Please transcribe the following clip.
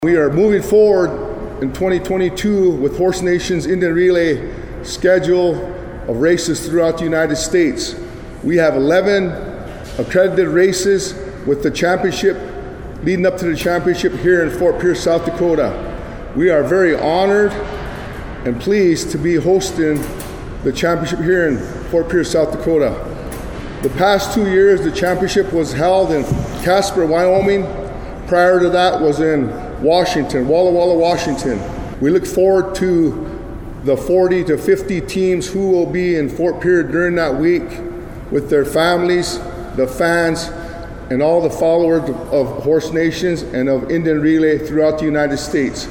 We are moving forward in 2022 with Horse Nation's Indian Relay schedule of races throughout the United States. We have 11 accredited races with the championship, leading up to the championship here in Fort Pierce, South Dakota. We are very honored and pleased to be hosting the championship here in Fort Pierce, South Dakota. The past 2 years, the championship was held in Casper, Wyoming. Prior to that was in Washington, Walla Walla, Washington. We look forward to the 40 to 50 teams who will be in Fort Pierce during that week with their families, the fans, and all the followers of Horse Nations and of Indian Relay throughout the United States.